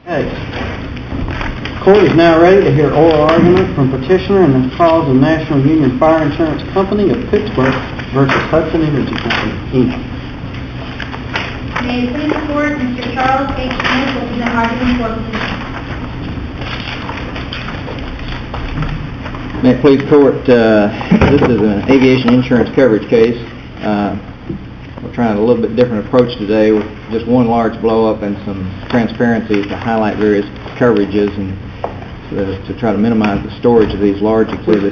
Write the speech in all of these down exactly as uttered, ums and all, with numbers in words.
Okay. Court is now ready to hear oral argument from petitioner in the cause of National Union Fire Insurance Company of Pittsburgh versus Hudson Energy Company, Incorporated. May it please the Court, Mister Charles H. Smith will present argument for petitioner. May it please the Court, uh, this is an aviation insurance coverage case. Uh, we're trying a little bit different approach today with just one large blow-up and some transparencies to highlight various coverages and uh, to try to minimize the storage of these large exhibits.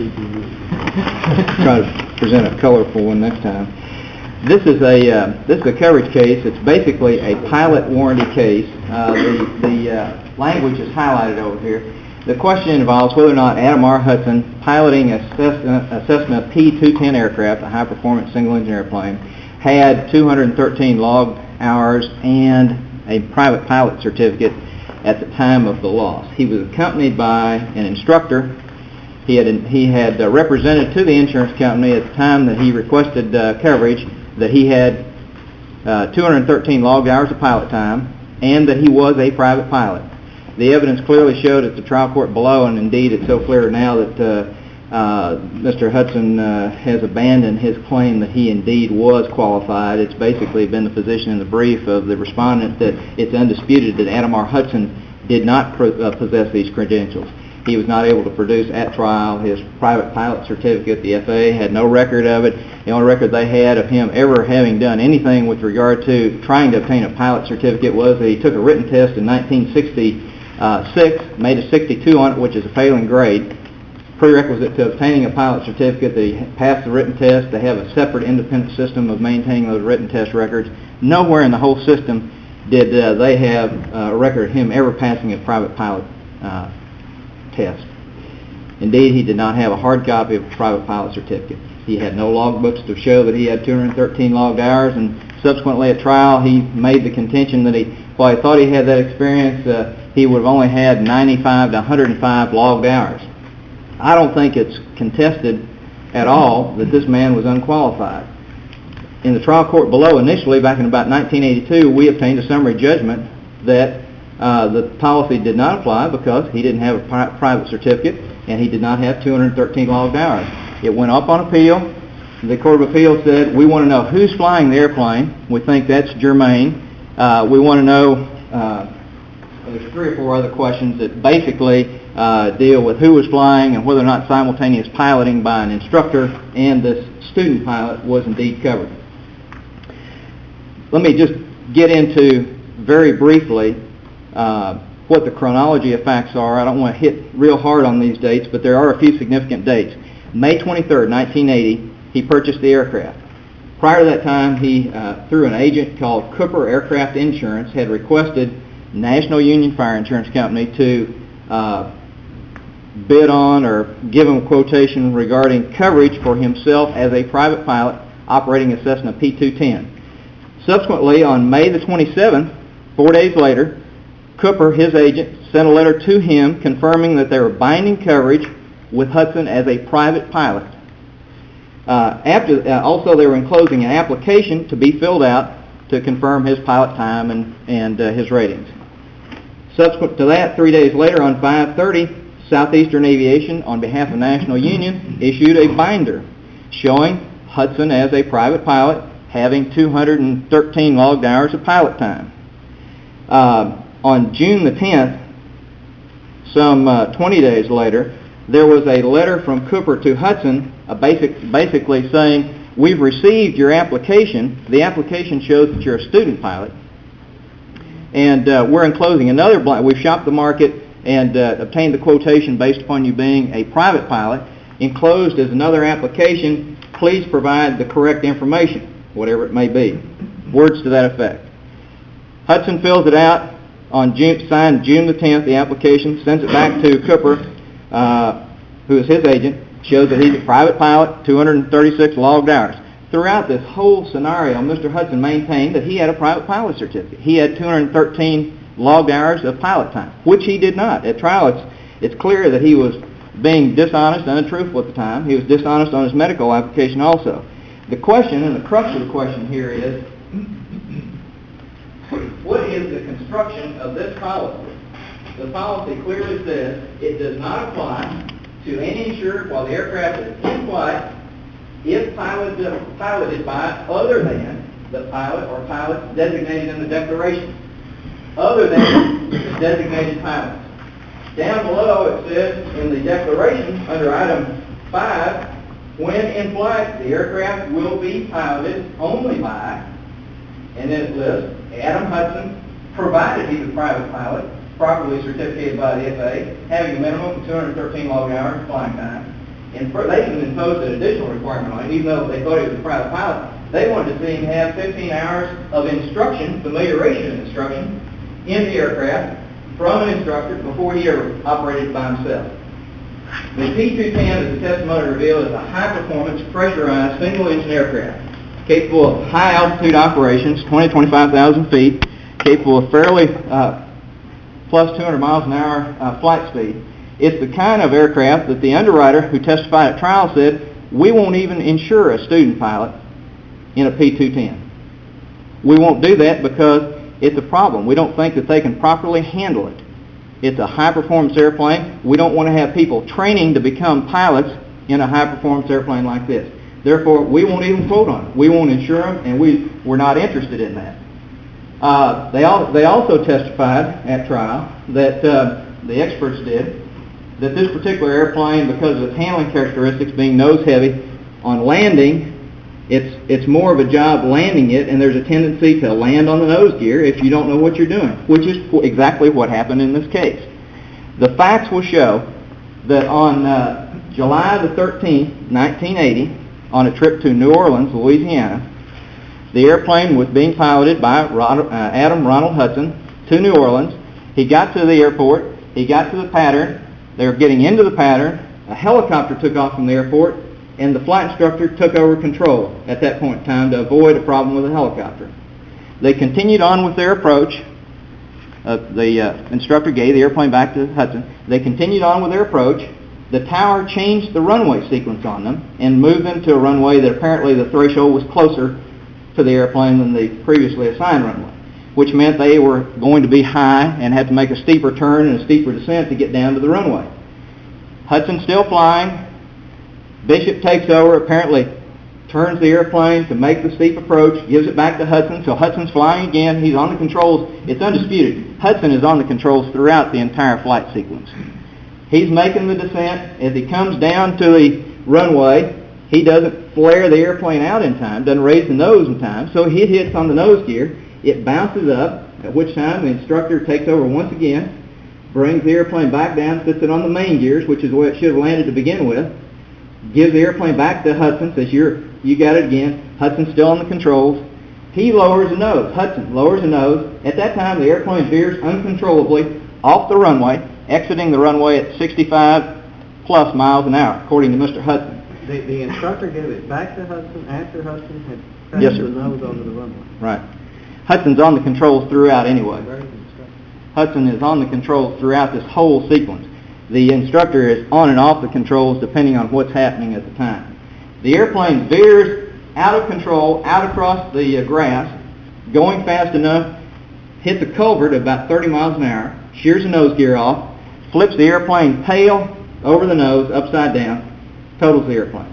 Try to present a colorful one next time. This is a uh, this is a coverage case. It's basically a pilot warranty case. Uh, the the uh, language is highlighted over here. The question involves whether or not Adam R. Hudson, piloting a Cessna, a Cessna P two ten aircraft, a high-performance single-engine airplane, had two hundred thirteen logged hours and a private pilot certificate at the time of the loss. He was accompanied by an instructor. He had he had uh, represented to the insurance company at the time that he requested uh, coverage that he had uh, two hundred thirteen logged hours of pilot time and that he was a private pilot. The evidence clearly showed at the trial court below, and indeed it's so clear now that uh, uh, Mister Hudson uh, has abandoned his claim that he indeed was qualified. It's basically been the position in the brief of the respondent that it's undisputed that Adam R. Hudson did not pro- uh, possess these credentials. He was not able to produce at trial his private pilot certificate. The F A A had no record of it. The only record they had of him ever having done anything with regard to trying to obtain a pilot certificate was that he took a written test in nineteen sixty-six, made a sixty-two on it, which is a failing grade. Prerequisite to obtaining a pilot certificate that he passed the written test. They have a separate independent system of maintaining those written test records. Nowhere in the whole system did uh, they have uh, a record of him ever passing a private pilot uh, test. Indeed, he did not have a hard copy of a private pilot certificate. He had no logbooks to show that he had two hundred thirteen logged hours, and subsequently at trial he made the contention that he, while he thought he had that experience, uh, he would have only had ninety-five to one hundred five logged hours. I don't think it's contested at all that this man was unqualified. In the trial court below, initially back in about nineteen eighty-two, we obtained a summary judgment that uh, the policy did not apply because he didn't have a pri- private certificate and he did not have two hundred thirteen logged hours. It went up on appeal. The Court of Appeals said, we want to know who's flying the airplane. We think that's germane. Uh, we want to know, uh, there's three or four other questions that basically uh, deal with who was flying and whether or not simultaneous piloting by an instructor and this student pilot was indeed covered. Let me just get into very briefly uh, what the chronology of facts are. I don't want to hit real hard on these dates, but there are a few significant dates. May twenty-third, nineteen eighty, he purchased the aircraft. Prior to that time, he, uh, through an agent called Cooper Aircraft Insurance, had requested National Union Fire Insurance Company to uh, bid on or give him a quotation regarding coverage for himself as a private pilot operating a Cessna P two ten. Subsequently, on May the twenty-seventh, four days later, Cooper, his agent, sent a letter to him confirming that they were binding coverage with Hudson as a private pilot. Uh, after, uh, also, they were enclosing an application to be filled out to confirm his pilot time and, and uh, his ratings. Subsequent to that, three days later, on five thirty, Southeastern Aviation, on behalf of National Union, issued a binder showing Hudson as a private pilot having two hundred thirteen logged hours of pilot time. Uh, on June the tenth, some uh, twenty days later, there was a letter from Cooper to Hudson uh, basic, basically saying, we've received your application. The application shows that you're a student pilot. And uh, we're enclosing another blank. We've shopped the market and uh, obtained the quotation based upon you being a private pilot. Enclosed is another application. Please provide the correct information, whatever it may be. Words to that effect. Hudson fills it out on June, signed June the tenth, the application, sends it back to Cooper, uh, who is his agent, shows that he's a private pilot, two hundred thirty-six logged hours. Throughout this whole scenario, Mister Hudson maintained that he had a private pilot certificate. He had two hundred thirteen logged hours of pilot time, which he did not. At trial, it's, it's clear that he was being dishonest and untruthful at the time. He was dishonest on his medical application also. The question, and the crux of the question here is, what is the construction of this policy? The policy clearly says it does not apply to any insured while the aircraft is in flight if piloted, piloted by other than the pilot or pilots designated in the declaration. Other than the designated pilots. Down below it says in the declaration under item five, when in flight the aircraft will be piloted only by, and then it lists Adam Hudson, provided he's a private pilot, properly certificated by the F A A, having a minimum of two hundred thirteen log hours of flying time. And for, they even imposed an additional requirement on it, even though they thought he was a private pilot. They wanted to see him have fifteen hours of instruction, familiarization instruction, in the aircraft from an instructor before he ever operated by himself. The P two ten, as the testimony revealed, is a high-performance, pressurized, single-engine aircraft capable of high-altitude operations, twenty to twenty-five thousand feet, capable of fairly uh, plus two hundred miles an hour uh, flight speed. It's the kind of aircraft that the underwriter who testified at trial said, we won't even insure a student pilot in a P two ten. We won't do that because it's a problem. We don't think that they can properly handle it. It's a high-performance airplane. We don't want to have people training to become pilots in a high-performance airplane like this. Therefore, we won't even quote on it. We won't insure them, and we, we're not interested in that. Uh, they, all, they also testified at trial that uh, the experts did that this particular airplane, because of its handling characteristics being nose-heavy, on landing, It's it's more of a job landing it, and there's a tendency to land on the nose gear if you don't know what you're doing, which is exactly what happened in this case. The facts will show that on uh, July the thirteenth, nineteen eighty, on a trip to New Orleans, Louisiana, the airplane was being piloted by Ronald, uh, Adam Ronald Hudson to New Orleans. He got to the airport. He got to the pattern. They were getting into the pattern. A helicopter took off from the airport, and the flight instructor took over control at that point in time to avoid a problem with the helicopter. They continued on with their approach. Uh, the uh, instructor gave the airplane back to Hudson. They continued on with their approach. The tower changed the runway sequence on them and moved them to a runway that apparently the threshold was closer to the airplane than the previously assigned runway, which meant they were going to be high and had to make a steeper turn and a steeper descent to get down to the runway. Hudson's still flying. Bishop takes over, apparently turns the airplane to make the steep approach, gives it back to Hudson, so Hudson's flying again. He's on the controls. It's undisputed. Hudson is on the controls throughout the entire flight sequence. He's making the descent. As he comes down to the runway, he doesn't flare the airplane out in time, doesn't raise the nose in time, so he hits on the nose gear. It bounces up, at which time the instructor takes over once again, brings the airplane back down, sits it on the main gears, which is where it should have landed to begin with, gives the airplane back to Hudson, says, You're, you got it again. Hudson's still on the controls. He lowers the nose. Hudson lowers the nose. At that time, the airplane veers uncontrollably off the runway, exiting the runway at sixty-five plus miles an hour, according to Mister Hudson. The, the instructor gave it back to Hudson after Hudson had passed Yes, sir. the nose onto the runway. Right. Hudson's on the controls throughout anyway. Very good instructor. Hudson is on the controls throughout this whole sequence. The instructor is on and off the controls depending on what's happening at the time. The airplane veers out of control, out across the uh, grass, going fast enough, hits a culvert at about thirty miles an hour, shears the nose gear off, flips the airplane tail over the nose, upside down, totals the airplane.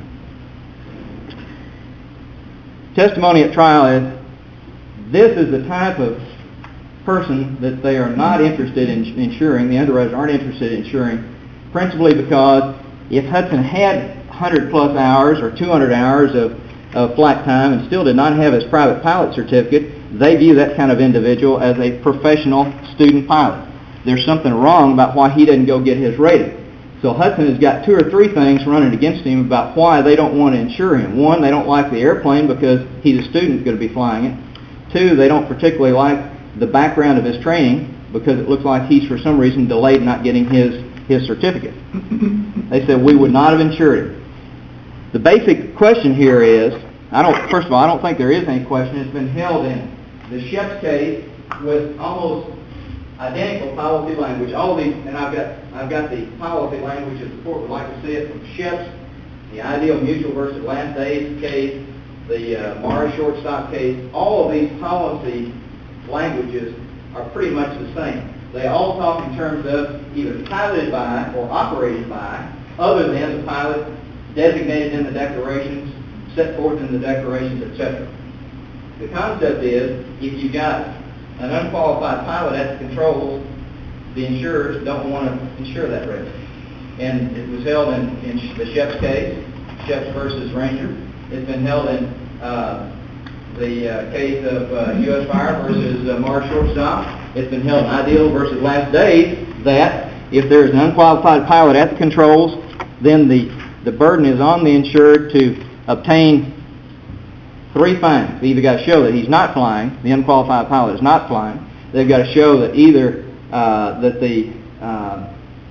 Testimony at trial is, this is the type of person that they are not interested in insuring, the underwriters aren't interested in insuring, principally because if Hudson had one hundred plus hours or two hundred hours of, of flight time and still did not have his private pilot certificate, they view that kind of individual as a professional student pilot. There's something wrong about why he didn't go get his rating. So Hudson has got two or three things running against him about why they don't want to insure him. One, they don't like the airplane because he's a student going to be flying it. Two, they don't particularly like the background of his training because it looks like he's for some reason delayed not getting his, his certificate. They said we would not have insured him. The basic question here is, I don't, first of all, I don't think there is any question. It's been held in the Sheps case with almost identical policy language. All these, and I've got I've got the policy language as the court would like to see it from Sheps, the Ideal Mutual versus Last Days case, the uh, Mars shortstop case. All of these policy languages are pretty much the same. They all talk in terms of either piloted by or operated by, other than the pilot designated in the declarations, set forth in the declarations, et cetera. The concept is, if you've got an unqualified pilot at the controls, the insurers don't want to insure that risk. And it was held in, in the Sheps case, Sheps versus Ranger. It's been held in uh, the uh, case of uh, U S Fire versus uh, Mars Shortstop. It's been held in Ideal versus Last Days that if there is an unqualified pilot at the controls, then the, the burden is on the insured to obtain three findings. They've either got to show that he's not flying, the unqualified pilot is not flying. They've got to show that either uh, that the uh,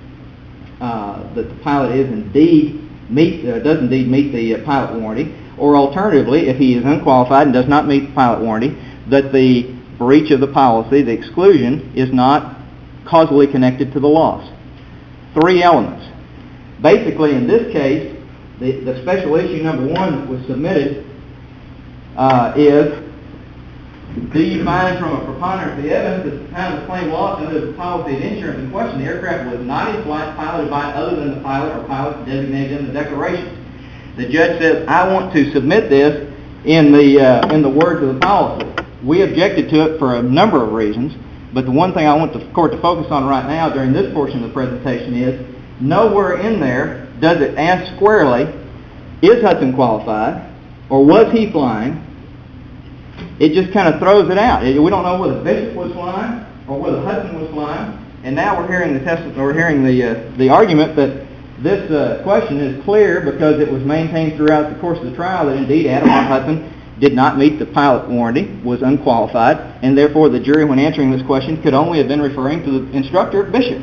uh, that the pilot is indeed meet uh, does indeed meet the uh, pilot warranty, or alternatively, if he is unqualified and does not meet the pilot warranty, that the breach of the policy, the exclusion, is not causally connected to the loss. Three elements. Basically, in this case, the, the special issue number one that was submitted uh, is, do you find from a preponderance of the evidence that at the time of the claim loss under the policy of insurance in question, the aircraft was not in flight piloted by other than the pilot or pilots designated in the declaration? The judge says, I want to submit this in the uh, in the words of the policy. We objected to it for a number of reasons, but the one thing I want the court to focus on right now during this portion of the presentation is, nowhere in there does it ask squarely, is Hudson qualified, or was he flying? It just kind of throws it out. We don't know whether Bishop was flying or whether Hudson was flying, and now we're hearing the test, we're hearing the uh, the argument that this uh, question is clear because it was maintained throughout the course of the trial that indeed Adamar Hudson did not meet the pilot warranty, was unqualified, and therefore the jury, when answering this question, could only have been referring to the instructor, Bishop.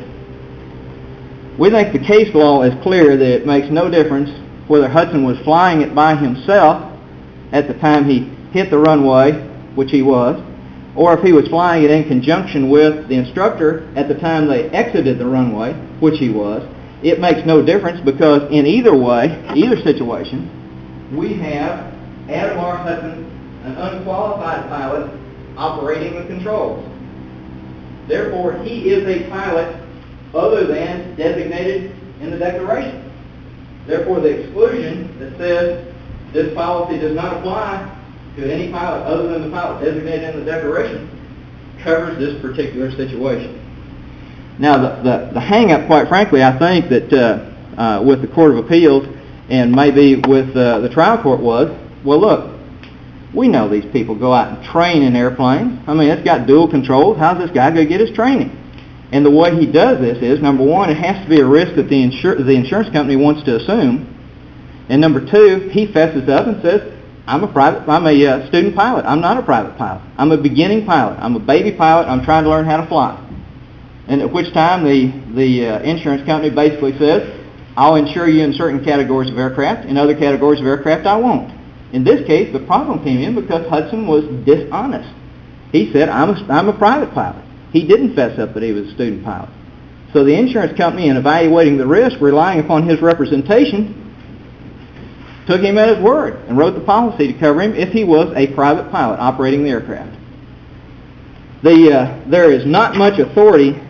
We think the case law is clear that it makes no difference whether Hudson was flying it by himself at the time he hit the runway, which he was, or if he was flying it in conjunction with the instructor at the time they exited the runway, which he was. It makes no difference because in either way, either situation, we have Adamar Hudson, an unqualified pilot, operating the controls. Therefore, he is a pilot other than designated in the declaration. Therefore, the exclusion that says this policy does not apply to any pilot other than the pilot designated in the declaration covers this particular situation. Now, the, the, the hang-up, quite frankly, I think that uh, uh, with the Court of Appeals and maybe with uh, the trial court was, well, look, we know these people go out and train in airplanes. I mean, it's got dual controls. How's this guy going to get his training? And the way he does this is, number one, it has to be a risk that the, insur- the insurance company wants to assume. And number two, he fesses up and says, I'm a private, I'm a uh, student pilot. I'm not a private pilot. I'm a beginning pilot. I'm a baby pilot. I'm trying to learn how to fly. And at which time the, the uh, insurance company basically says, I'll insure you in certain categories of aircraft. In other categories of aircraft, I won't. In this case, the problem came in because Hudson was dishonest. He said, I'm a, I'm a private pilot. He didn't fess up that he was a student pilot. So the insurance company, in evaluating the risk, relying upon his representation, took him at his word and wrote the policy to cover him if he was a private pilot operating the aircraft. The, uh, there is not much authority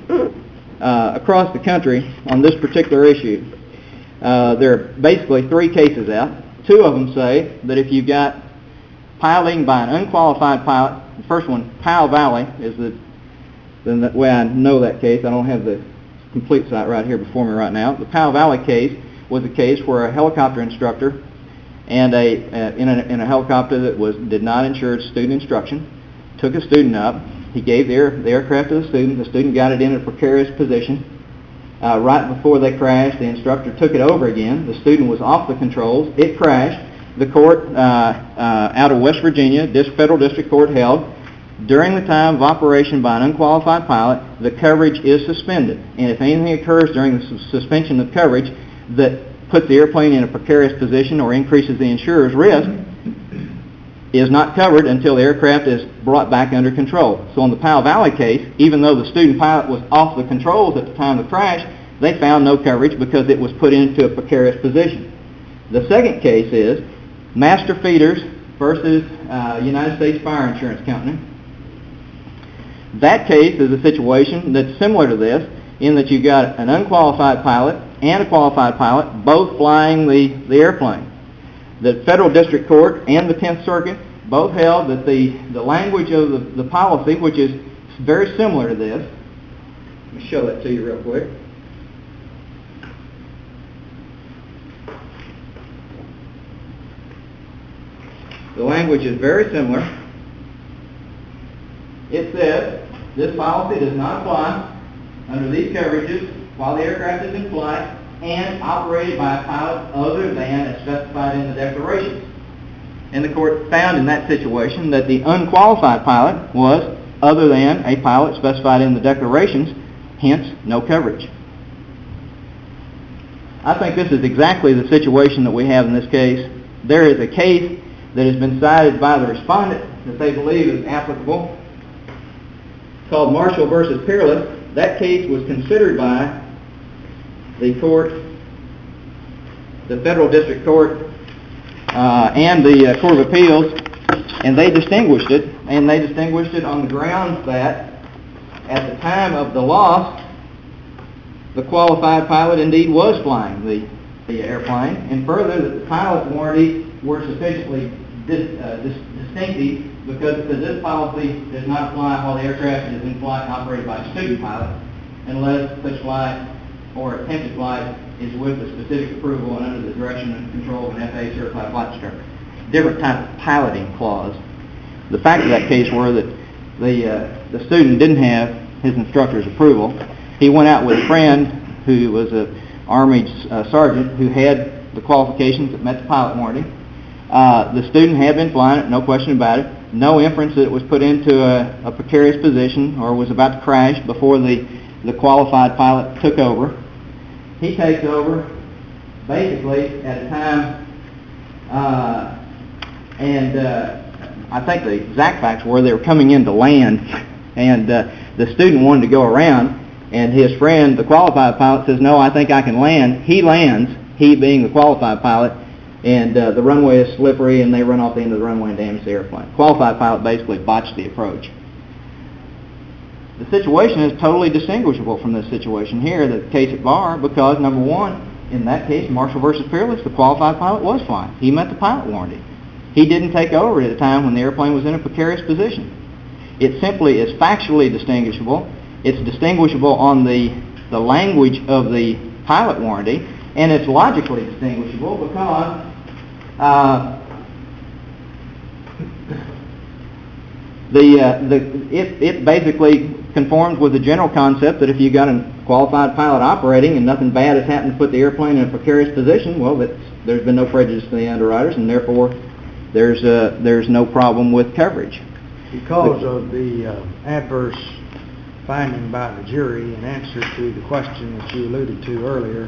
uh, across the country on this particular issue. Uh, there are basically three cases out. Two of them say that if you've got piloting by an unqualified pilot, the first one, Powell Valley, is the, the way I know that case. I don't have the complete site right here before me right now. The Powell Valley case was a case where a helicopter instructor and a, uh, in, a in a helicopter that was did not insure student instruction took a student up. He gave the, air, the aircraft to the student. The student got it in a precarious position. Uh, right before they crashed, the instructor took it over again. The student was off the controls. It crashed. The court uh, uh, out of West Virginia, this federal district court, held during the time of operation by an unqualified pilot, the coverage is suspended. And if anything occurs during the su- suspension of coverage that puts the airplane in a precarious position or increases the insurer's risk, is not covered until the aircraft is brought back under control. So in the Powell Valley case, even though the student pilot was off the controls at the time of the crash, they found no coverage because it was put into a precarious position. The second case is Master Feeders versus uh, United States Fire Insurance Company. That case is a situation that's similar to this in that you've got an unqualified pilot and a qualified pilot both flying the, the airplane. The Federal District Court and the Tenth Circuit both held that the, the language of the, the policy, which is very similar to this, let me show that to you real quick. The language is very similar. It says, this policy does not apply under these coverages while the aircraft is in flight and operated by a pilot other than as specified in the declarations. And the court found in that situation that the unqualified pilot was other than a pilot specified in the declarations, hence no coverage. I think this is exactly the situation that we have in this case. There is a case that has been cited by the respondent that they believe is applicable, called Marshall versus Peerless. That case was considered by the court, the Federal District Court, uh, and the uh, Court of Appeals, and they distinguished it, and they distinguished it on the grounds that at the time of the loss, the qualified pilot indeed was flying the, the airplane, and further that the pilot's warranties were sufficiently dis, uh, dis, distinctive because it says this policy does not apply while the aircraft is in flight and operated by a student pilot unless such flight or attempted flight is with the specific approval and under the direction and control of an F A A certified flight instructor. Different type of piloting clause. The fact of that case were that the uh, the student didn't have his instructor's approval. He went out with a friend who was a Army uh, sergeant who had the qualifications that met the pilot warranty. Uh, the student had been flying it, no question about it. No inference that it was put into a, a precarious position or was about to crash before the, the qualified pilot took over. He takes over basically at a time, uh, and uh, I think the exact facts were they were coming in to land, and uh, the student wanted to go around, and his friend, the qualified pilot, says, no, I think I can land. He lands, he being the qualified pilot, and uh, the runway is slippery, and they run off the end of the runway and damage the airplane. Qualified pilot basically botched the approach. The situation is totally distinguishable from this situation here, the case at bar, because number one, in that case, Marshall versus Peerless, the qualified pilot was flying. He met the pilot warranty. He didn't take over at a time when the airplane was in a precarious position. It simply is factually distinguishable. It's distinguishable on the, the language of the pilot warranty, and it's logically distinguishable because uh, the, uh, the it, it basically conforms with the general concept that if you got a qualified pilot operating and nothing bad has happened to put the airplane in a precarious position, well, that's, there's been no prejudice to the underwriters, and therefore there's uh, there's no problem with coverage. Because of the uh, adverse finding by the jury in answer to the question that you alluded to earlier,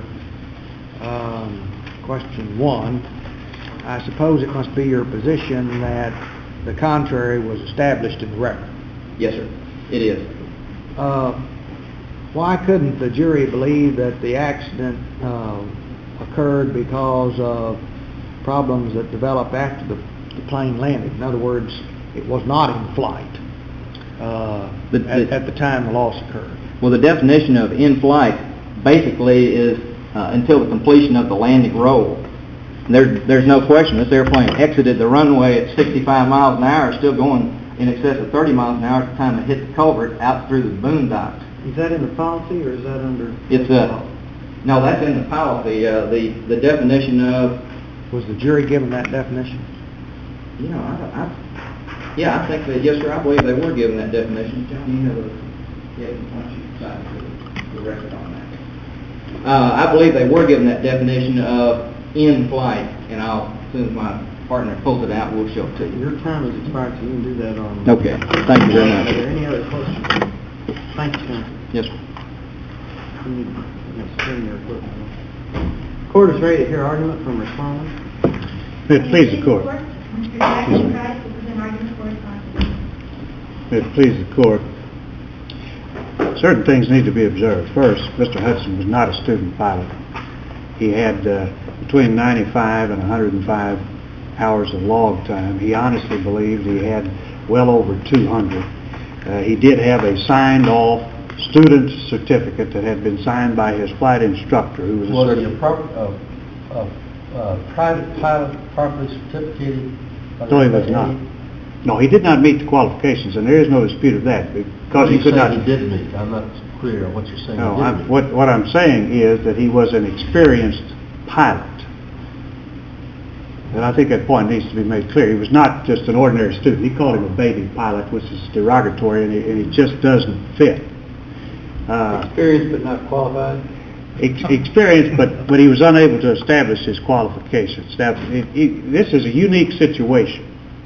um, question one, I suppose it must be your position that the contrary was established in the record. Yes, sir. It is. Uh, why couldn't the jury believe that the accident uh, occurred because of problems that developed after the, the plane landed? In other words, it was not in flight uh, the, the, at, at the time the loss occurred. Well, the definition of in flight basically is uh, until the completion of the landing roll. There's, there's no question this airplane exited the runway at sixty-five miles an hour, still going in excess of thirty miles an hour at the time it hit the culvert out through the boondocks. Is that in the policy or is that under? It's a, no, that's in the policy. Uh, the, the definition of... Was the jury given that definition? You know, I, I, yeah, I think that, yes, sir, I believe they were given that definition. John, you have a, yeah, why don't you sign the record on that? Uh, I believe they were given that definition of in flight, and I'll, as soon as my partner pulls it out, we'll show it to you. Your time has expired, so you can do that on... Okay, thank you very much. Are there any other questions? Thank you, sir. Yes, sir. You need to turn your equipment. Court is ready to hear argument from respondent. May it please the court. Mister Jackson Price will present argument for respondent. May it please the court. Certain things need to be observed. First, Mister Hudson was not a student pilot. He had uh, between ninety-five and one hundred five hours of log time. He honestly believed he had well over two hundred. Uh, he did have a signed-off student certificate that had been signed by his flight instructor, who was a Was certi- he a prop, uh, uh, uh, private pilot properly certificated? by the No, he was F A A? not. No, he did not meet the qualifications, and there is no dispute of that, because he You could say not... he did meet. I'm not clear on what you're saying. No, He didn't I'm, meet. what, what I'm saying is that he was an experienced pilot. And I think that point needs to be made clear. He was not just an ordinary student. He called him a baby pilot, which is derogatory, and it, and it just doesn't fit. Uh, Experienced but not qualified? ex- experienced, but, but he was unable to establish his qualifications. Now, it, it, this is a unique situation.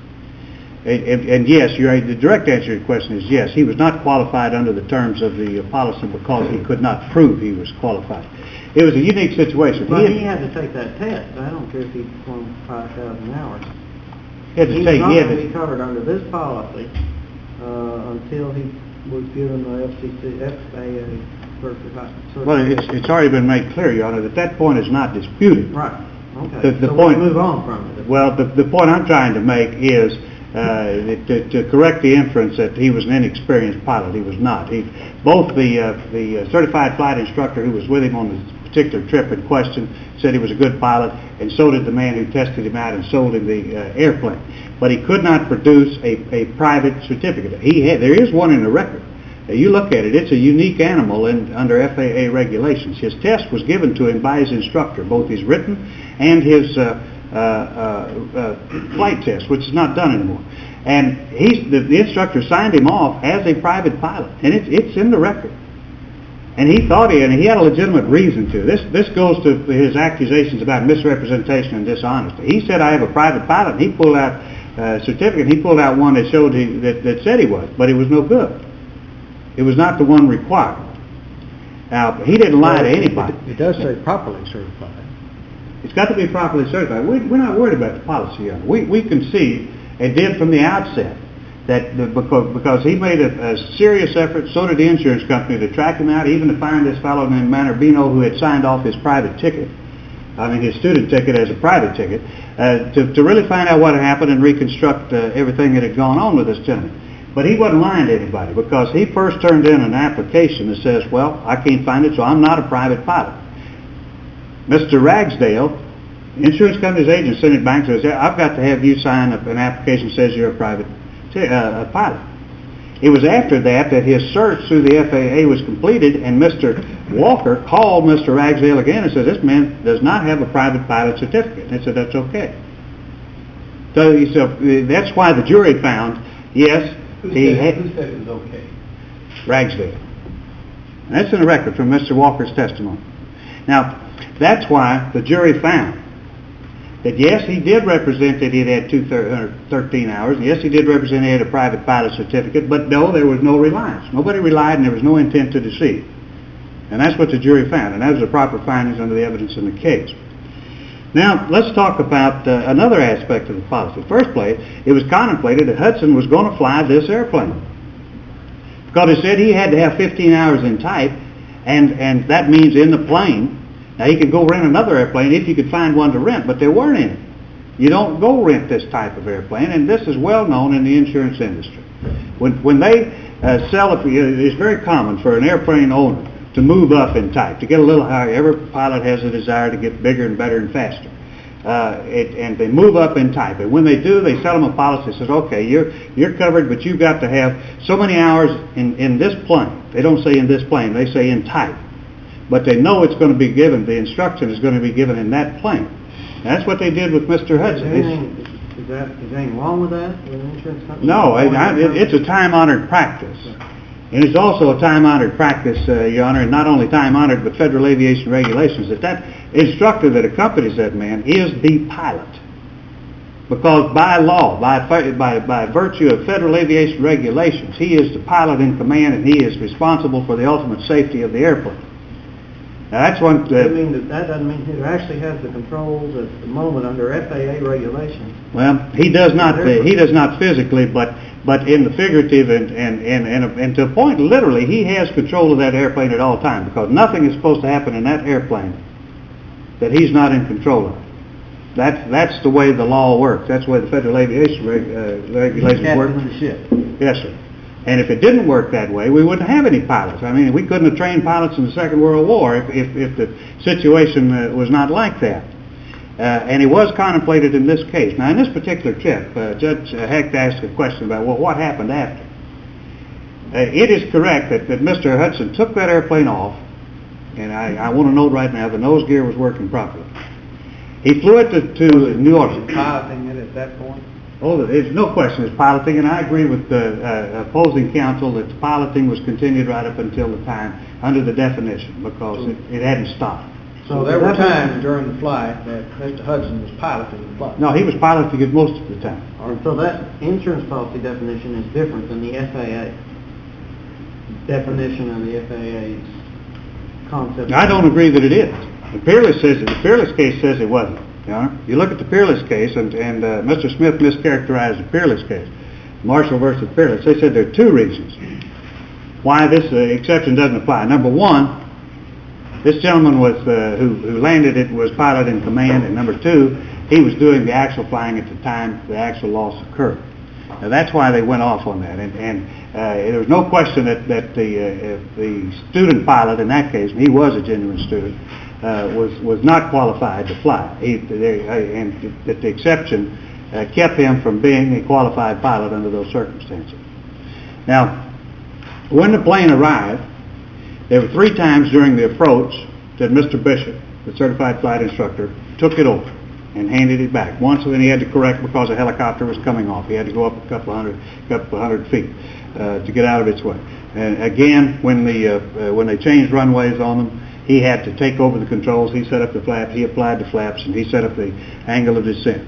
And, and, and yes, you're right, the direct answer to your question is yes, he was not qualified under the terms of the uh, policy because he could not prove he was qualified. It was a unique situation. But He he had, had to take that test. I don't care if he performed five thousand hours. he had to He was take, not he had going to to, be covered under this policy, uh, until he was given the F C C, F A A certificate. well, it's, it's already been made clear, Your Honor, that that point is not disputed. Right, okay. The- the So point- we move on from it. Well, the, the point I'm trying to make is uh, to, to correct the inference that he was an inexperienced pilot. He was not. He, both the uh, the uh, certified flight instructor who was with him on the particular trip in question said he was a good pilot, and so did the man who tested him out and sold him the uh, airplane. But he could not produce a, a private certificate. He had, there is one in the record. Now, you look at it, it's a unique animal in, under F A A regulations. His test was given to him by his instructor, both his written and his uh, uh, uh, uh, flight test, which is not done anymore. And he's, the, the instructor signed him off as a private pilot, and it's, it's in the record. And he thought he, and he had a legitimate reason to. This this goes to his accusations about misrepresentation and dishonesty. He said, I have a private pilot, and he pulled out a certificate. He pulled out one that showed he, that, that said he was, but it was no good. It was not the one required. Now, he didn't lie to anybody. It does say properly certified. It's got to be properly certified. We, we're not worried about the policy on it. We, we concede, and did from the outset, that the, because, because he made a, a serious effort, so did the insurance company, to track him out, even to find this fellow named Manorino who had signed off his private ticket, I mean his student ticket as a private ticket, uh, to, to really find out what had happened and reconstruct uh, everything that had gone on with this gentleman. But he wasn't lying to anybody, because he first turned in an application that says, well, I can't find it, so I'm not a private pilot. Mister Ragsdale, insurance company's agent, sent it back and says, I've got to have you sign up an application that says you're a private t- uh, a pilot. It was after that that his search through the F A A was completed, and Mister Walker called Mister Ragsdale again and said, this man does not have a private pilot certificate. And he said, that's okay. So he said, that's why the jury found, yes, Who he said, had... who said it was okay? Ragsdale. And that's in the record from Mister Walker's testimony. Now, that's why the jury found that yes, he did represent that he had had two thirteen hours. Yes, he did represent he had a private pilot certificate, but no, there was no reliance. Nobody relied, and there was no intent to deceive. And that's what the jury found, and that was the proper findings under the evidence in the case. Now, let's talk about uh, another aspect of the policy. First place, it was contemplated that Hudson was going to fly this airplane, because he said he had to have fifteen hours in type, and, and that means in the plane. Now, he could go rent another airplane if you could find one to rent, but there weren't any. You don't go rent this type of airplane, and this is well known in the insurance industry. When, when they uh, sell it, it's very common for an airplane owner to move up in type, to get a little higher. Every pilot has a desire to get bigger and better and faster. Uh, it, and they move up in type. And when they do, they sell them a policy that says, okay, you're, you're covered, but you've got to have so many hours in, in this plane. They don't say in this plane, they say in type. But they know it's going to be given, the instruction is going to be given in that plane. That's what they did with Mister Hudson. Is, anything, is, that, is anything wrong with that? With an insurance company? No, I, I, it, it's a time-honored practice. And it's also a time-honored practice, uh, Your Honor, and not only time-honored, but federal aviation regulations, that that instructor that accompanies that man is the pilot. Because by law, by, by, by virtue of federal aviation regulations, he is the pilot in command, and he is responsible for the ultimate safety of the airplane. Now, that's one... Uh, I mean, that, that doesn't mean he actually has the controls at the moment under F A A regulations. Well, he does not. Uh, he does not physically, but but in the figurative and and and and, and to a point, literally, he has control of that airplane at all times, because nothing is supposed to happen in that airplane that he's not in control of. That's that's the way the law works. That's the way the federal aviation reg, uh, regulations work. Captain of the ship. Yes, sir. And if it didn't work that way, we wouldn't have any pilots. I mean, we couldn't have trained pilots in the Second World War if, if, if the situation uh, was not like that. Uh, and it was contemplated in this case. Now, in this particular trip, uh, Judge Hecht asked a question about, well, what happened after? Uh, it is correct that, that Mister Hudson took that airplane off, and I, I want to note right now the nose gear was working properly. He flew it to, to New Orleans. Piloting it at that point? Oh, there's no question it's piloting, and I agree with the uh, opposing counsel that the piloting was continued right up until the time under the definition, because it, it hadn't stopped. So there were times during the flight that Mister Hudson was piloting the flight? No, he was piloting it most of the time. And so that insurance policy definition is different than the F A A definition of the F A A's concept. I don't agree that it is. The Peerless says it. The Peerless case says it wasn't. Your Honor, you look at the Peerless case, and, and uh, Mister Smith mischaracterized the Peerless case, Marshall versus Peerless. They said there are two reasons why this uh, exception doesn't apply. Number one, this gentleman was uh, who, who landed it was pilot in command, and number two, he was doing the actual flying at the time the actual loss occurred. Now that's why they went off on that, and, and uh, there was no question that, that the uh, the student pilot in that case, and he was a genuine student, uh, was was not qualified to fly. He, they, uh, and that the exception uh, kept him from being a qualified pilot under those circumstances. Now, when the plane arrived, there were three times during the approach that Mister Bishop, the certified flight instructor, took it over and handed it back. Once when he had to correct because a helicopter was coming off. He had to go up a couple of hundred, couple of hundred feet uh, to get out of its way. And again, when the uh, uh, when they changed runways on them, he had to take over the controls. He set up the flaps. He applied the flaps, and he set up the angle of descent.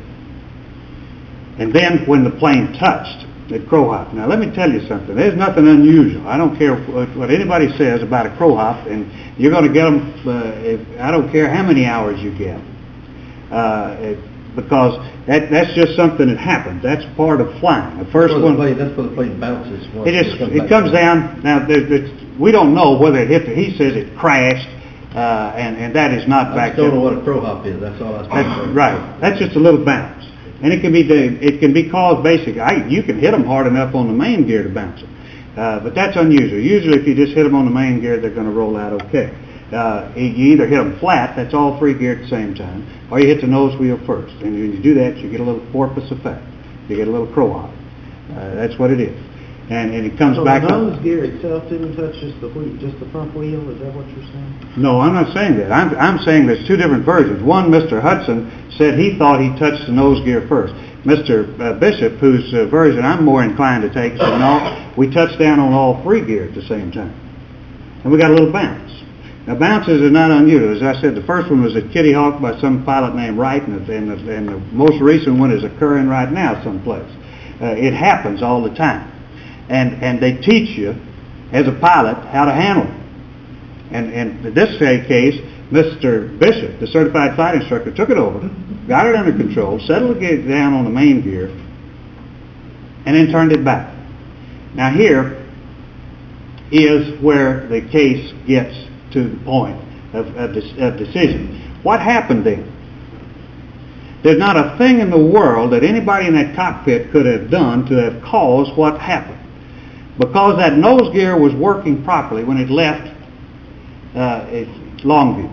And then when the plane touched at crow hop. Now let me tell you something. There's nothing unusual. I don't care what, what anybody says about a crow hop, and you're going to get them. Uh, if, I don't care how many hours you get, uh, it, because that that's just something that happens. That's part of flying. The first That's one. where the plane, that's where the plane bounces. It just it comes down. Now there, there, we don't know whether it hit. The, he says it crashed, uh, and and that is not I back just don't there. know what a crow hop is. That's all I was That's right. That's just a little bounce. And it can be it can be caused basically. I, you can hit them hard enough on the main gear to bounce it, uh, but that's unusual. Usually, if you just hit them on the main gear, they're going to roll out okay. Uh, you either hit them flat, that's all three gear at the same time, or you hit the nose wheel first. And when you do that, you get a little porpoise effect. You get a little crow hop. Uh, that's what it is. And, and it comes so back the nose up. gear itself didn't touch just the wheel, just the front wheel. Is that what you're saying? No, I'm not saying that. I'm, I'm saying there's two different versions. One, Mister Hudson said he thought he touched the nose gear first. Mister Uh, Bishop, whose uh, version I'm more inclined to take, said no, we touched down on all three gear at the same time. And we got a little bounce. Now, bounces are not unusual. As I said, the first one was at Kitty Hawk by some pilot named Wright, and the, and the, and the most recent one is occurring right now someplace. Uh, it happens all the time. And and they teach you, as a pilot, how to handle it. And, and in this case, Mister Bishop, the certified flight instructor, took it over, got it under control, settled it down on the main gear, and then turned it back. Now here is where the case gets to the point of, of, of decision. What happened then? There's not a thing in the world that anybody in that cockpit could have done to have caused what happened. Because that nose gear was working properly when it left uh, Longview.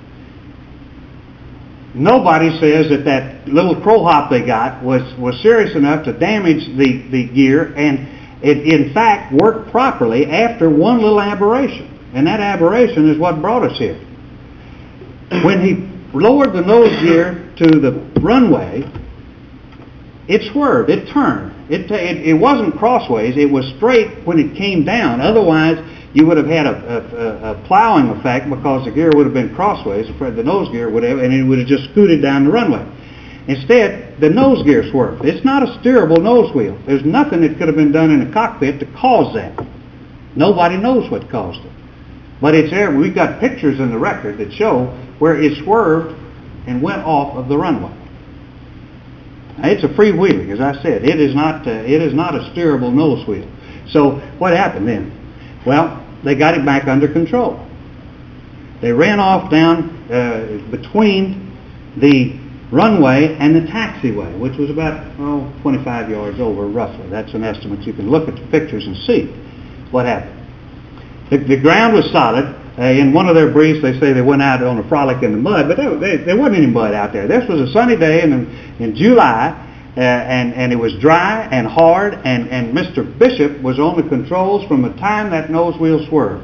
Nobody says that that little crow hop they got was, was serious enough to damage the, the gear, and it in fact worked properly after one little aberration. And that aberration is what brought us here. When he lowered the nose gear to the runway, it swerved, it turned. It, it, it wasn't crossways, it was straight when it came down. Otherwise, you would have had a, a, a plowing effect because the gear would have been crossways, the nose gear would have, and it would have just scooted down the runway. Instead, the nose gear swerved. It's not a steerable nose wheel. There's nothing that could have been done in a cockpit to cause that. Nobody knows what caused it. But it's there. We've got pictures in the record that show where it swerved and went off of the runway. Now, it's a freewheeling, as I said. It is not. Uh, it is not a steerable nose wheel. So what happened then? Well, they got it back under control. They ran off down uh, between the runway and the taxiway, which was about, oh, twenty-five yards over, roughly. That's an estimate. You can look at the pictures and see what happened. The, the ground was solid. Uh, in one of their briefs, they say they went out on a frolic in the mud, but there, there, there wasn't any mud out there. This was a sunny day in, in July, uh, and, and it was dry and hard, and, and Mister Bishop was on the controls from the time that nose wheel swerved.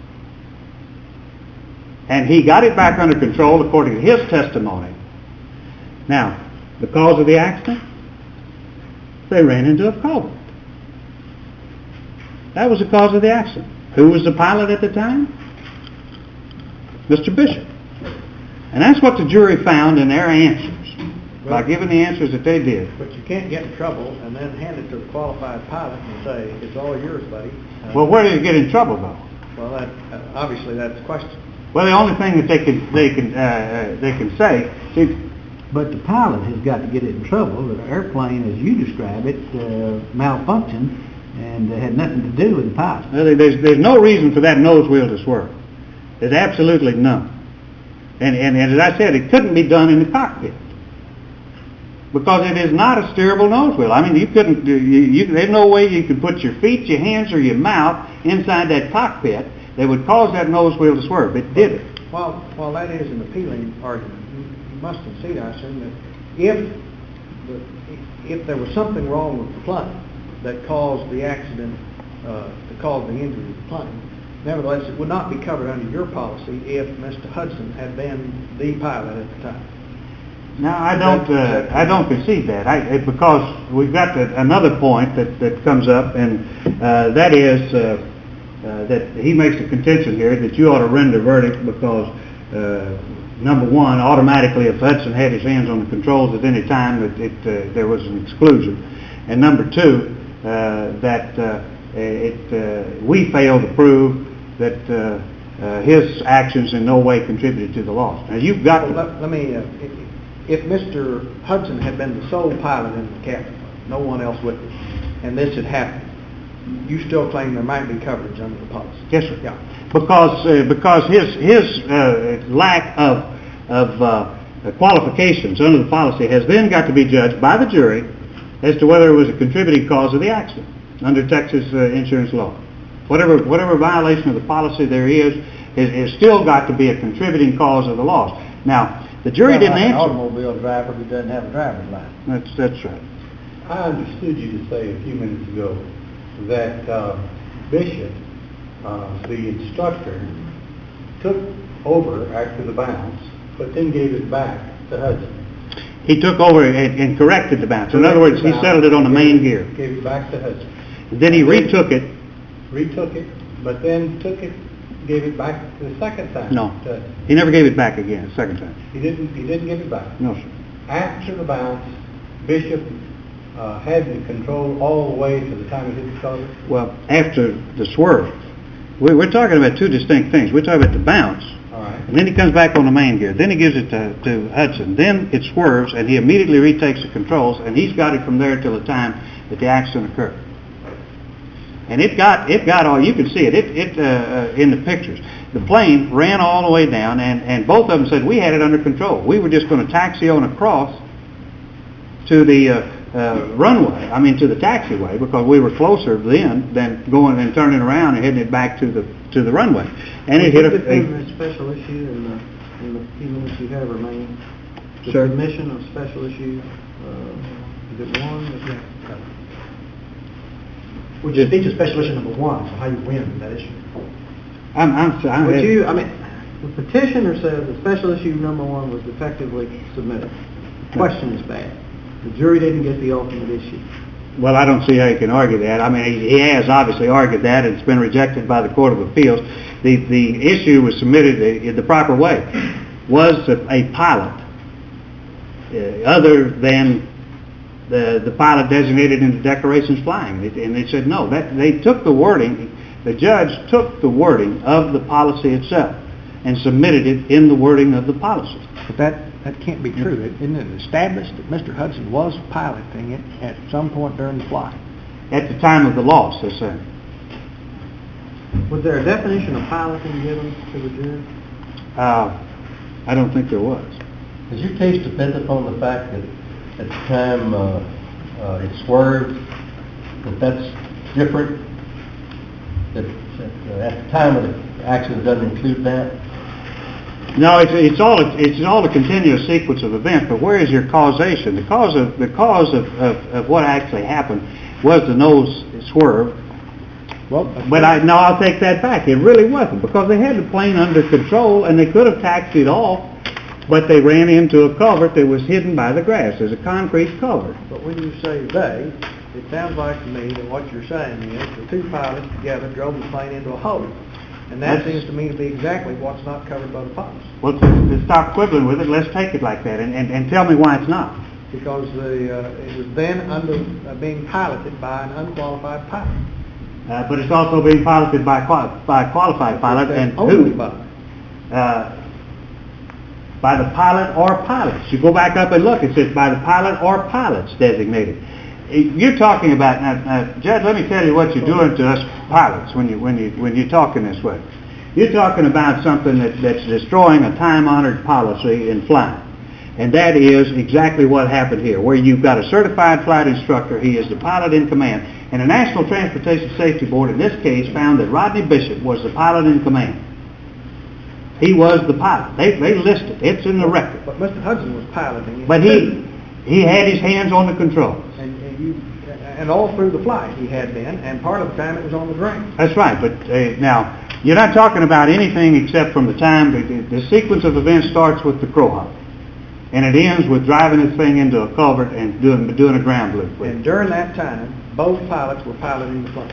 And he got it back under control according to his testimony. Now, the cause of the accident? They ran into a culvert. That was the cause of the accident. Who was the pilot at the time? Mister Bishop. And that's what the jury found in their answers, by giving the answers that they did. But you can't get in trouble and then hand it to the qualified pilot and say, it's all yours, buddy. Uh, Well, where did he get in trouble, though? Well, that, uh, obviously that's the question. Well, the only thing that they can they can uh, uh, they can say is, But the pilot has got to get it in trouble. The airplane, as you describe it, uh, malfunctioned and it had nothing to do with the pilot. well, there's there's no reason for that nose wheel to swerve. There's absolutely none. And, and and as I said, it couldn't be done in the cockpit because it is not a steerable nose wheel. I mean, you couldn't. You, you, there's no way you could put your feet, your hands, or your mouth inside that cockpit that would cause that nose wheel to swerve. It did it. While, while that is an appealing argument, you, you must concede, I assume, that if the, if there was something wrong with the plane that caused the accident, uh, that caused the injury to the plane, nevertheless, it would not be covered under your policy if Mister Hudson had been the pilot at the time. Now, I don't, uh, I don't concede that, I, it, because we've got the, another point that, that comes up, and uh, that is uh, uh, that he makes a contention here that you ought to render verdict because, uh, number one, automatically if Hudson had his hands on the controls at any time, that it, uh, there was an exclusion, and number two, uh, that uh, it, uh, we failed to prove that uh, uh, his actions in no way contributed to the loss. Now, you've got Well, to... let, let me, uh, if, if Mister Hudson had been the sole pilot in the captain, no one else with him, and this had happened, you still claim there might be coverage under the policy? Yes, sir. Yeah. Because uh, because his his uh, lack of of uh, qualifications under the policy has then got to be judged by the jury as to whether it was a contributing cause of the accident under Texas uh, insurance law. Whatever whatever violation of the policy there is, is, is still got to be a contributing cause of the loss. Now, the jury didn't Like answer. an automobile driver who doesn't have a driver's license. That's that's right. I understood you to say a few minutes ago that uh, Bishop, uh, the instructor, took over after the bounce, but then gave it back to Hudson. He took over and, and corrected the bounce. In other words, he settled it on the main gear. Gave it back to Hudson. Then he retook it. Retook it, but then took it, gave it back the second time. No, to- he never gave it back again. The second time. He didn't, he didn't give it back. No, sir. After the bounce, Bishop uh, had the control all the way to the time he hit the culvert. Well, after the swerve. We, we're talking about two distinct things. We're talking about the bounce, All right. and then he comes back on the main gear. Then he gives it to, to Hudson. Then it swerves, and he immediately retakes the controls, and he's got it from there till the time that the accident occurred. And it got it got all, you can see it, it, it uh, uh, in the pictures. The plane ran all the way down, and, and both of them said, we had it under control. We were just going to taxi on across to the uh, uh, runway, I mean to the taxiway, because we were closer then than going and turning around and heading it back to the to the runway. And it hit a... a special issue in the, in the few minutes you have remaining. The Sir? submission of special issue, uh, is it one? Is it- Would you speak to special issue number one, so how you win that issue? I'm, I'm, I'm, Would you, I mean, the petitioner says that special issue number one was defectively submitted. The question is bad. The jury didn't get the ultimate issue. Well, I don't see how you can argue that. I mean, he, he has obviously argued that, and it's been rejected by the Court of Appeals. The the issue was submitted in the proper way. Was a, a pilot, uh, other than the the pilot designated in the declarations flying? And they said no. That they took the wording. The judge took the wording of the policy itself and submitted it in the wording of the policy. But that, that can't be true. It- Isn't it established that Mister Hudson was piloting it at some point during the flight? At the time of the loss, they said. Was there a definition of piloting given to the jury? Uh, I don't think there was. Does your case depend upon the fact that at the time uh, uh, it swerved, that that's different? That, that uh, at the time of the accident doesn't include that? No, it's, it's all it's all a continuous sequence of events. But where is your causation? The cause of the cause of, of, of what actually happened was the nose swerve. Well, But I no, I'll take that back. It really wasn't, because they had the plane under control and they could have taxied off, but they ran into a culvert that was hidden by the grass. There's a concrete culvert. But when you say they, it sounds like to me that what you're saying is the two pilots together drove the plane into a hole. And that That's- seems to me to be exactly what's not covered by the policy. Well, to, to stop quibbling with it, let's take it like that, and, and, and tell me why it's not. Because the, uh, it was then under, uh, being piloted by an unqualified pilot. Uh, but it's also being piloted by quali- by a qualified pilot, It says and only who? by. Uh, by the pilot or pilots. You go back up and look, it says by the pilot or pilots designated. You're talking about, now, now, Judge, let me tell you what you're doing to us pilots when, you, when, you, when you're talking this way. You're talking about something that, that's destroying a time-honored policy in flying. And that is exactly what happened here, where you've got a certified flight instructor. He is the pilot in command. And the National Transportation Safety Board, in this case, found that Rodney Bishop was the pilot in command. He was the pilot. They, they listed. It's in the record. But Mister Hudson was piloting. But he he had his hands on the controls. And, and you, and all through the flight he had been, and part of the time it was on the ground. That's right. But uh, now, you're not talking about anything except from the time, the, the sequence of events starts with the crow hop. And it ends with driving this thing into a culvert and doing doing a ground loop with it. And during that time, both pilots were piloting the plane.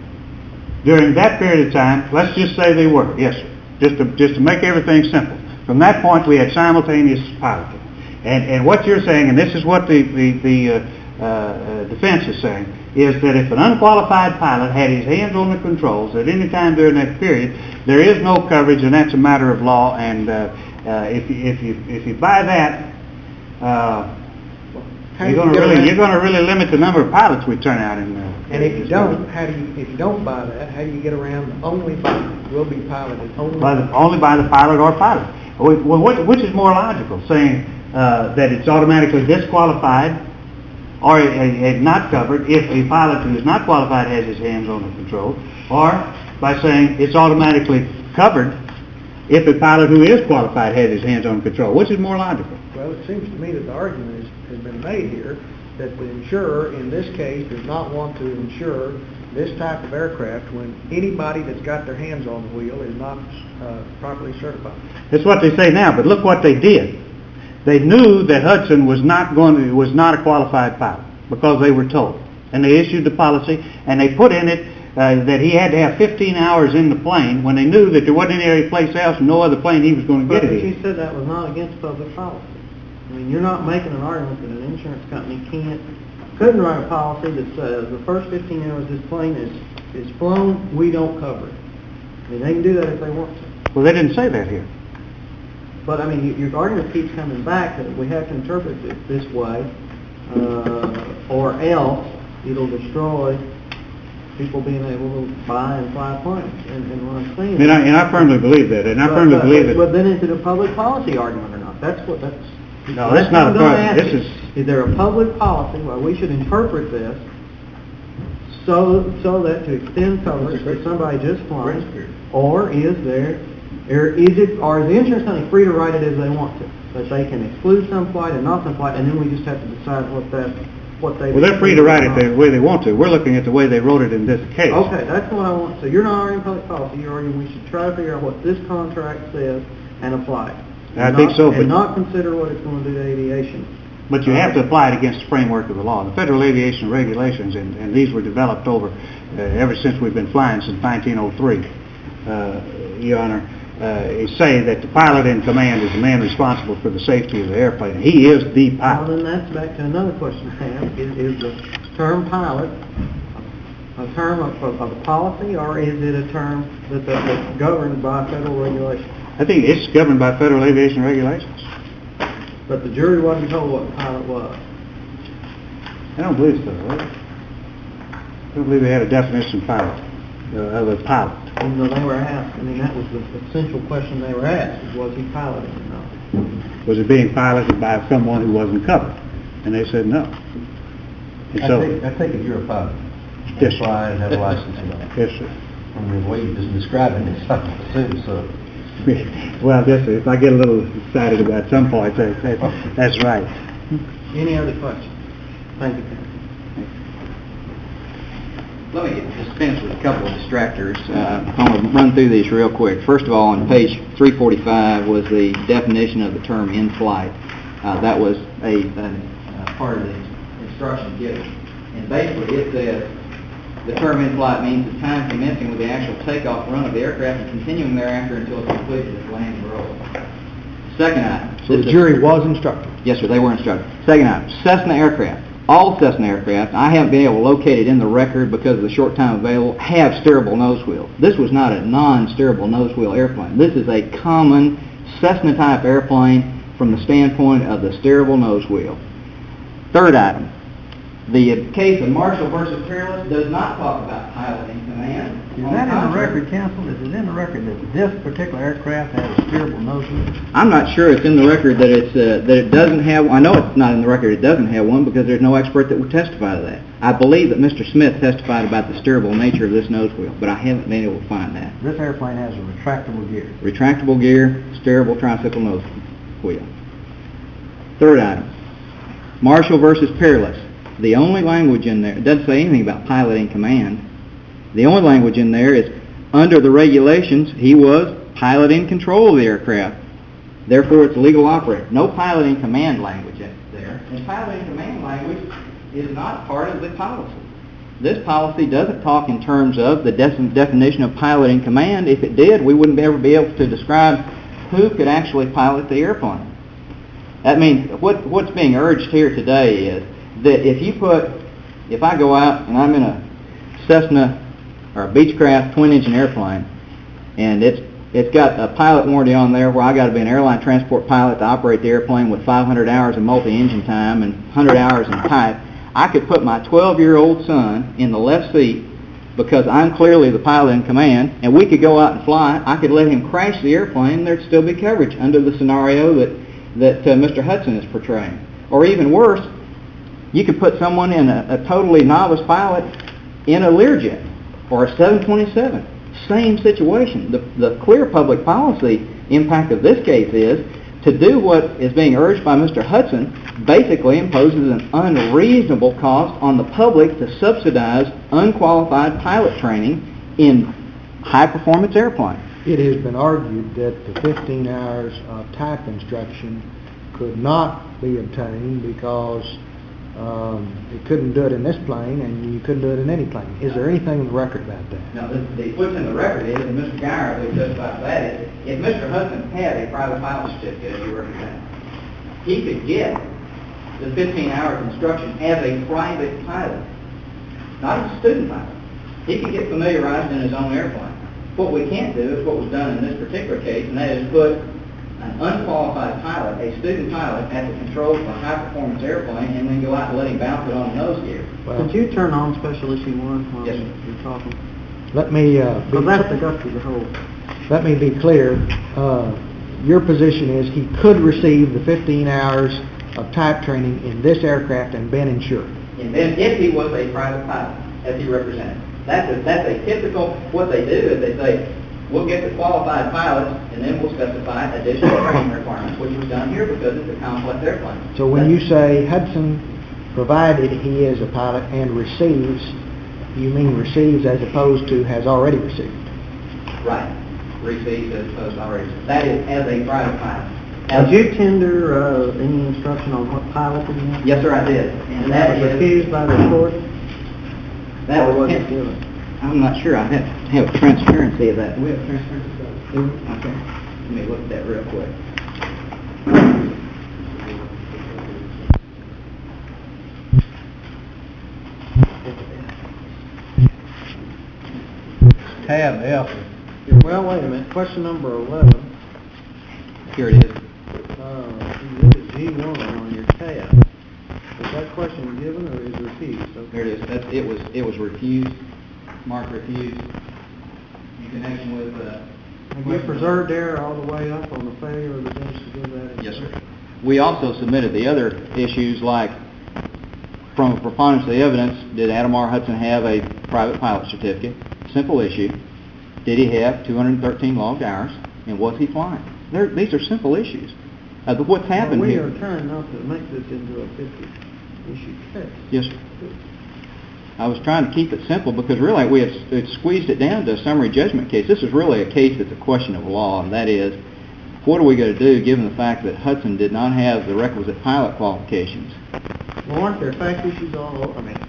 During that period of time, let's just say they were, yes, sir. Just to, just to make everything simple. From that point, we had simultaneous piloting. And, and what you're saying, and this is what the, the, the uh, uh, defense is saying, is that if an unqualified pilot had his hands on the controls at any time during that period, there is no coverage, and that's a matter of law. And uh, uh, if, you, if, you, if you buy that, uh, How you're do going you to get really around- you're going to really limit the number of pilots we turn out in. Uh, And if you this don't, country. how do you, if you don't buy that, how do you get around the only pilot will be piloted only By the, only by the pilot or pilot. Well, what, which is more logical, saying uh, that it's automatically disqualified or a, a, a not covered if a pilot who is not qualified has his hands on the control, or by saying it's automatically covered if a pilot who is qualified has his hands on control? Which is more logical? Well, it seems to me that the argument is, has been made here that the insurer in this case does not want to insure this type of aircraft when anybody that's got their hands on the wheel is not uh, properly certified. That's what they say now, but look what they did. They knew that Hudson was not going to, was not a qualified pilot because they were told. And they issued the policy, and they put in it uh, that he had to have fifteen hours in the plane when they knew that there wasn't any place else, no other plane he was going to But get it you in. said that was not against public policy. I mean, you're not making an argument that an insurance company can't, couldn't write a policy that says the first fifteen hours this plane is, is flown, we don't cover it. I mean, they can do that if they want to. Well, they didn't say that here. But, I mean, y- your argument keeps coming back that we have to interpret it this way, uh, or else it'll destroy people being able to buy and fly planes. And, and what I'm saying And I, and I firmly believe that, and I But- firmly but- believe that. But then is it a public policy argument or not? That's what, that's... No, that's not a what I'm pub- asking. this is- Is there a public policy where we should interpret this so, so that to extend coverage to somebody just flying? Or is there, or is it, or is the insurance company free to write it as they want to? That they can exclude some flight and not some flight, and then we just have to decide what that, what they... Well, they're free to write it the way they want to. We're looking at the way they wrote it in this case. Okay, that's what I want. So you're not arguing public policy, you're arguing we should try to figure out what this contract says and apply it. I And think not- so, but- And not consider what it's going to do to aviation. But you have to apply it against the framework of the law. The Federal Aviation Regulations, and, and these were developed over, uh, ever since we've been flying, since nineteen oh three, uh, Your Honor, uh, say that the pilot in command is the man responsible for the safety of the airplane. He is the Well, pilot. then that's back to another question I have. Is, is the term pilot a term of, of, of a policy, or is it a term that, that, that's governed by federal regulation? I think it's governed by Federal Aviation Regulations. But the jury wasn't told what pilot was. I don't believe so. Right? I don't believe they had a definition of pilot, uh, of a pilot. Even though they were asked, I mean, that was the essential question they were asked, is was he piloting or not? Was it being piloted by someone who wasn't covered? And they said no. And I so, take, I take it you're a pilot. Yes, You sir. fly and have a license and all. yes, sir. I mean, the way you just described it, it's like a assume so. Well, yes, sir. If I get a little excited about some parts, that, that, that's right. Any other questions? Thank you, Captain. Let me dispense with a couple of distractors. Uh, I'm going to run through these real quick. First of all, on page three forty-five was the definition of the term in flight. Uh, that was a, a, a part of the instruction given. And basically it says the term in flight means the time commencing with the actual takeoff run of the aircraft and continuing thereafter until it's completed at landing roll. Second item. So the jury was instructed. Yes, sir, they were instructed. Second item, Cessna aircraft. All Cessna aircraft, I haven't been able to locate it in the record because of the short time available, have steerable nose wheels. This was not a non-steerable nose wheel airplane. This is a common Cessna type airplane from the standpoint of the steerable nose wheel. Third item, the case of Marshall versus Peerless does not talk about piloting command. Is On that in the contrary- record, counsel? Is it in the record that this particular aircraft has a steerable nose wheel? I'm not sure it's in the record that it's uh, that it doesn't have. I know it's not in the record. It doesn't have one because there's no expert that would testify to that. I believe that Mister Smith testified about the steerable nature of this nose wheel, but I haven't been able to find that. This airplane has a retractable gear. Retractable gear, steerable tricycle nose wheel. Third item, Marshall versus Peerless. The only language in there, it doesn't say anything about piloting command. The only language in there is, under the regulations, he was piloting control of the aircraft. Therefore, it's legal operator. No piloting command language in there. And piloting command language is not part of the policy. This policy doesn't talk in terms of the de- definition of piloting command. If it did, we wouldn't ever be able to describe who could actually pilot the airplane. That means what, what's being urged here today is that if you put, if I go out and I'm in a Cessna or a Beechcraft twin-engine airplane, and it's it's got a pilot warranty on there where I got to be an airline transport pilot to operate the airplane with five hundred hours of multi-engine time and one hundred hours in type, I could put my twelve-year-old son in the left seat because I'm clearly the pilot in command, and we could go out and fly. I could let him crash the airplane, and there'd still be coverage under the scenario that that uh, Mister Hudson is portraying. Or even worse, you could put someone in a, a totally novice pilot in a Learjet or a seven twenty-seven. Same situation. The, the clear public policy impact of this case is to do what is being urged by Mister Hudson basically imposes an unreasonable cost on the public to subsidize unqualified pilot training in high-performance airplanes. It has been argued that the fifteen hours of type instruction could not be obtained because um, it couldn't do it in this plane and you couldn't do it in any plane. Is there anything in the record about that? Now, the, the, what's in the record is, and Mister Geyer will testify to that, is if Mister Hudson had a private pilot certificate, as you represent, he could get the fifteen hours of instruction as a private pilot, not as a student pilot. He could get familiarized in his own airplane. What we can't do is what was done in this particular case, and that is put an unqualified pilot, a student pilot, at the controls of a high-performance airplane and then go out and let him bounce it on a nose gear. Well, Could you turn on Special Issue one while Yes, sir. you're talking? let me uh, be Because that's the guts of the whole. let me be clear. Uh, your position is he could receive the fifteen hours of type training in this aircraft and been insured. And then if he was a private pilot, as he represented. That's a, that's a typical, what they do is they say, we'll get the qualified pilots and then we'll specify additional training requirements, which was done here because it's a complex airplane. So when That's- you say Hudson, provided he is a pilot and receives, you mean receives as opposed to has already received? Right. Receives as opposed to already. That is as a private pilot. Did you tender uh, any instruction on what pilot you had? Yes, sir, I did. And that was refused by the court? That Or was was it given? I'm not sure. I have to have a transparency of that. Do we have transparency? Do we? Okay. Let me look at that real quick. Tab F. Well, wait a minute. Question number eleven. Here it is. Uh, Exhibit G one on your tab. Is that question given or is refused? Okay. There it is. That's, it was it was refused. Mark refused. in connection with, uh... Have you preserved error all the way up on the failure of the bench to do that? Yes, sir. We also submitted the other issues like, from a preponderance of the evidence, did Adam R. Hudson have a private pilot certificate? Simple issue. Did he have two hundred thirteen logged hours? And was he flying? They're, these are simple issues. Uh, but what's happened well, we here... We are trying not to make this into a fifty-issue case. Yes, sir. I was trying to keep it simple because really we have it's squeezed it down to a summary judgment case. This is really a case that's a question of law, and that is, what are we going to do given the fact that Hudson did not have the requisite pilot qualifications? Well, aren't there fact issues all over? I mean,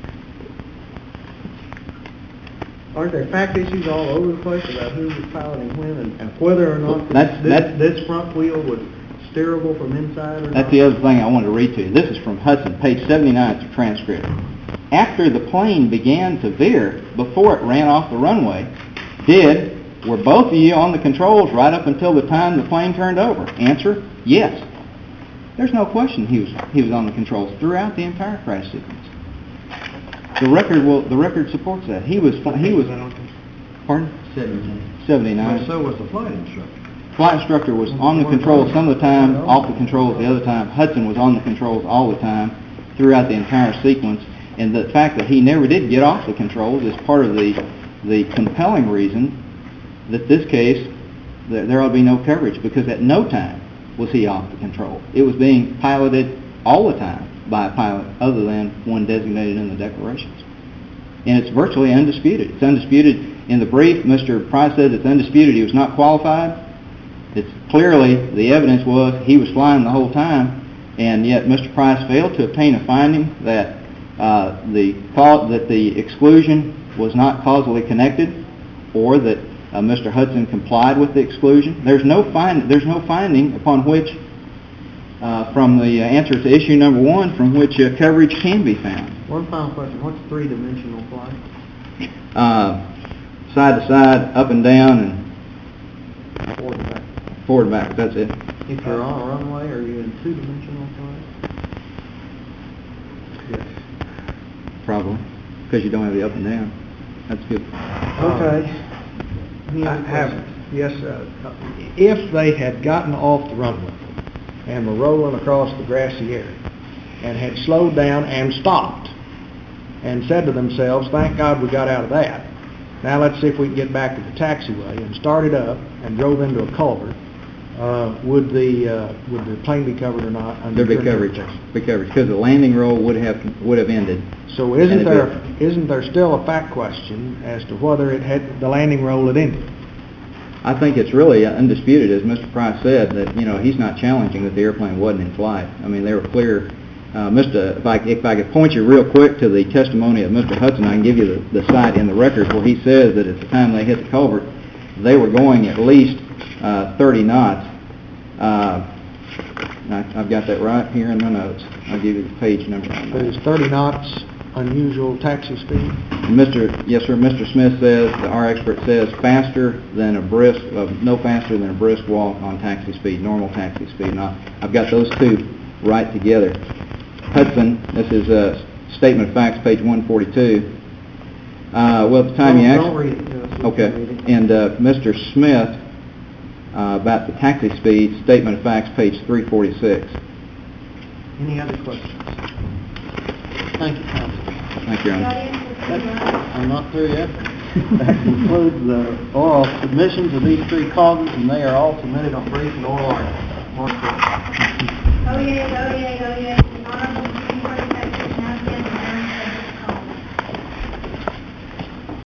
aren't there fact issues all over the place about who was piloting when and, and whether or not Well, that's, this, that's, this front wheel was steerable from inside or not? That's the other thing I wanted to read to you. This is from Hudson, page seventy-nine of the transcript. After the plane began to veer, before it ran off the runway, did, were both of you on the controls right up until the time the plane turned over? Answer, yes. There's no question he was he was on the controls throughout the entire crash sequence. The record will the record supports that. He was he was pardon? Seventy-nine. seventy-nine. Well, so was the flight instructor. Flight instructor was on the controls some of the time, off the controls the other time. Hudson was on the controls all the time throughout the entire sequence. And the fact that he never did get off the controls is part of the the compelling reason that this case, there, there ought to be no coverage, because at no time was he off the control. It was being piloted all the time by a pilot other than one designated in the declarations. And it's virtually undisputed. It's undisputed in the brief. Mister Price said it's undisputed he was not qualified. It's clearly, the evidence was he was flying the whole time, and yet Mister Price failed to obtain a finding that uh, the that the exclusion was not causally connected, or that uh, Mister Hudson complied with the exclusion. There's no find there's no finding upon which, uh, from the answer to issue number one, from which uh, coverage can be found. One final question: what's three-dimensional flight? Uh, side to side, up and down, and Forward and back. forward and back. That's it. If you're on a runway, are you in two-dimensional flight? Yes. Probably, because you don't have the up and down. That's good. Okay. Any I other have, questions? yes, uh, if they had gotten off the runway and were rolling across the grassy area and had slowed down and stopped and said to themselves, thank God we got out of that. Now let's see if we can get back to the taxiway, and started up and drove into a culvert, uh, would the uh, would the plane be covered or not? Under There'd be coverage. Be coverage because the landing roll would have would have ended. So isn't And there it isn't there still a fact question as to whether it had the landing roll had ended? I think it's really undisputed, as Mister Price said, that you know he's not challenging that the airplane wasn't in flight. I mean, they were clear. Uh, Mister If I, if I could point you real quick to the testimony of Mister Hudson, I can give you the, the site in the record where he says that at the time they hit the culvert, they were going at least uh, thirty knots. Uh, I, I've got that right here in my notes. I'll give you the page number. But is thirty knots unusual taxi speed? And Mister Yes, sir. Mister Smith says, our expert says, faster than a brisk, uh, no faster than a brisk walk on taxi speed, normal taxi speed. Now, I've got those two right together. Hudson, this is a statement of facts, page one forty-two. Uh, well, at the time Don't- you don't actually... read it to us. We can Okay. read it. And uh, Mister Smith, uh, about the taxi speed, statement of facts, page three forty-six. Any other questions? Thank you, Counsel. Thank you, Your The Honor. audience is adjourned. I'm not through yet. That concludes the oral submissions of these three causes, and they are all submitted on brief and oral argument. Oh, yay, oh, yay, oh, yay. Honorable